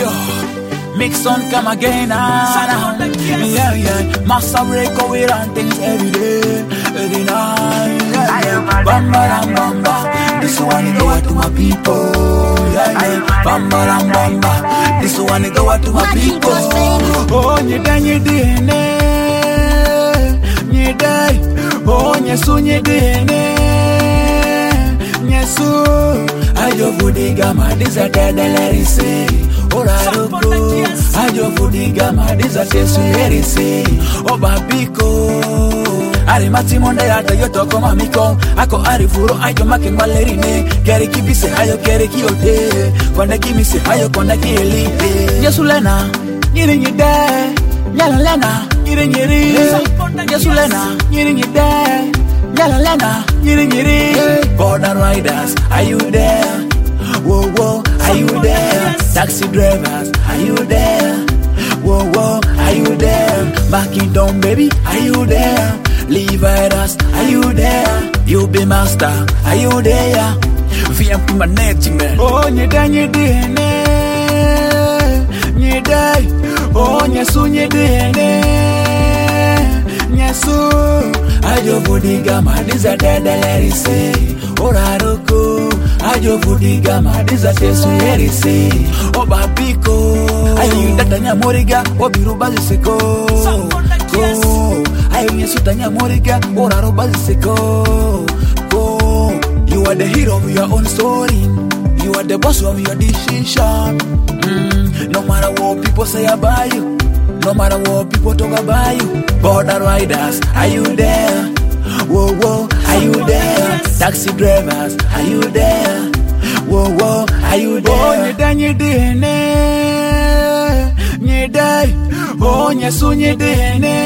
Yo, mix on come again, yeah. Master Rico, we run things every day, every night. Bamba, this one go out to my people. Bamba, this one go out to my people. Oh, you dine, oh, you dine. Ayo fudiga madiza tedelerisi Oraruko Ayo fudiga madiza tesulerisi Obabiko Arimati monde ata yotoko mamiko Ako arifuro ayo make malerine Keri kibise ayo keri kiyote Konde kimise ayo konde kielite Yesulena Nyiri nyide Nyalalena Nyiri nyiri Yesulena Nyiri nyide Nyalalena Nyiri nyiri Border riders, are you there? Whoa, whoa, are you there? Taxi drivers, are you there? Whoa, whoa, are you there? Backing down, baby, are you there? Levitas, are you there? You be master, are you there? VMP management. Oh, nyeda, oh, nyesu, nyesu. Ajo fudiga madiza tedelerisi Oraruko Ajo fudiga madiza tesulerisi Obabiko Ayo datanya moriga Obirubazi seko Ayo nyesutanya moriga Orarubazi seko You are the hero of your own story You are the boss of your decision No matter what people say about you No matter what people talk about you Border riders, are you there? Whoa, whoa, are you there? Taxi drivers, are you there? Whoa, whoa, are you there? Oh, nyedai Oh, nyesu nyedene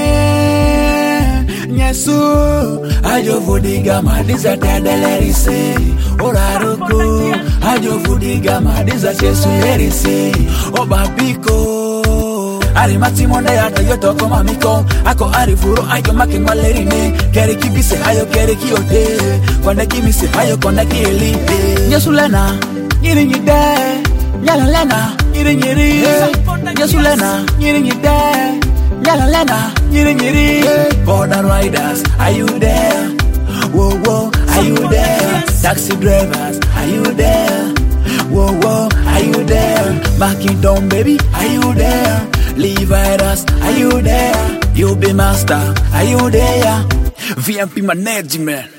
Nyesu Ajo fudiga madiza tedelerisi Oraruko Ajo fudiga madiza tesulerisi Obabiko Arimati monde ata yotoko mamiko Ako arifuro ayo make malerine Keri kibise ayo keri kiyote Konde kimise ayo konde kielite Yesulena Nyiri nyide Nyalalena Nyiri nyiri Yesulena Nyiri nyide Nyalalena Nyiri nyiri Border riders, are you there? Whoa, whoa, are you there? Taxi drivers, are you there? Whoa, whoa, are you there? Backing down, baby, are you there? Levitas, are you there? You be master, are you there? VMP management.